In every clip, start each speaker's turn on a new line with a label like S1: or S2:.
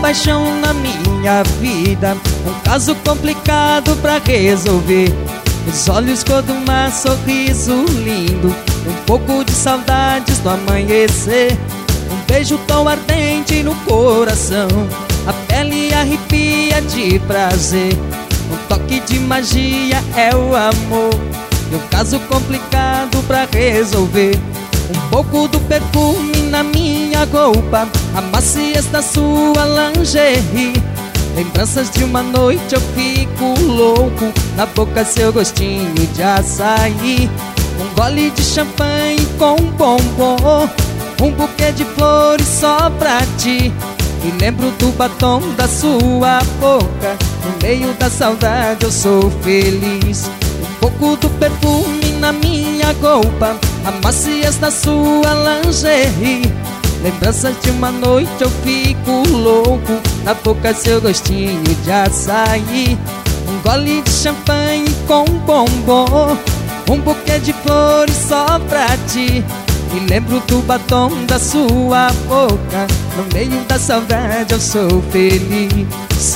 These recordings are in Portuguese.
S1: paixão na minha vida, um caso complicado pra resolver. Os olhos cor do mar, sorriso lindo, um pouco de saudades no amanhecer. Um beijo tão ardente no coração, a pele arrepia de prazer. Um toque de magia é o amor, e um caso complicado pra resolver. Um pouco do perfume na minha roupa, a maciez da sua lingerie. Lembranças de uma noite eu fico louco, na boca seu gostinho de açaí. Um gole de champanhe com um bombom, um buquê de flores só pra ti. E lembro do batom da sua boca, no meio da saudade eu sou feliz. Um pouco do perfume na minha roupa, a maciez da sua lingerie. Lembranças de uma noite eu fico louco, na boca seu gostinho de açaí. Um gole de champanhe com um bombom, um buquê de flores só pra ti. E lembro do batom da sua boca, no meio da saudade eu sou feliz.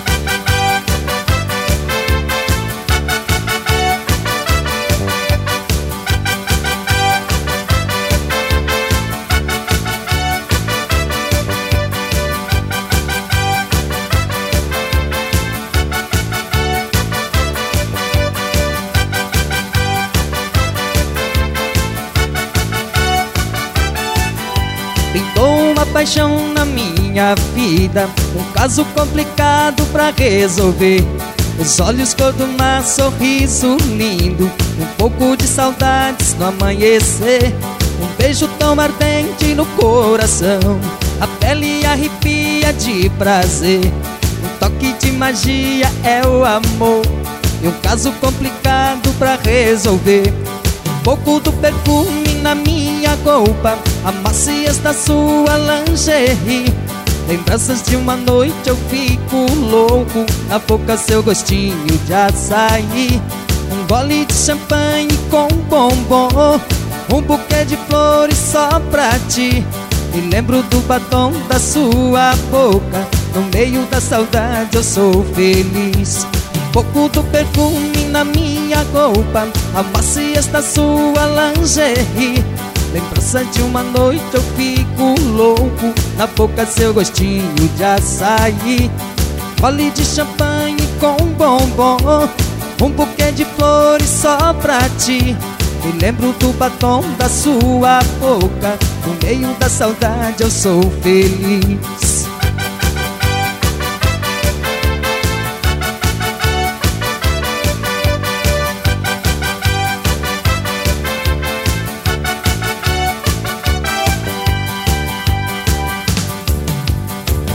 S1: Pintou uma paixão na minha vida, um caso complicado pra resolver. Os olhos cor do mar, sorriso lindo, um pouco de saudades no amanhecer. Um beijo tão ardente no coração, a pele arrepia de prazer. Um toque de magia é o amor, e um caso complicado pra resolver. Um pouco do perfume na minha roupa, a maciez da sua lingerie. Lembranças de uma noite eu fico louco, na boca seu gostinho de açaí. Um gole de champanhe com um bombom, um buquê de flores só pra ti. E lembro do batom da sua boca, no meio da saudade eu sou feliz. Um pouco do perfume na minha roupa, a maciez da sua lingerie. Lembrança de uma noite eu fico louco, na boca seu gostinho de açaí. Gole de champanhe com um bombom, um buquê de flores só pra ti. E lembro do batom da sua boca, no meio da saudade eu sou feliz.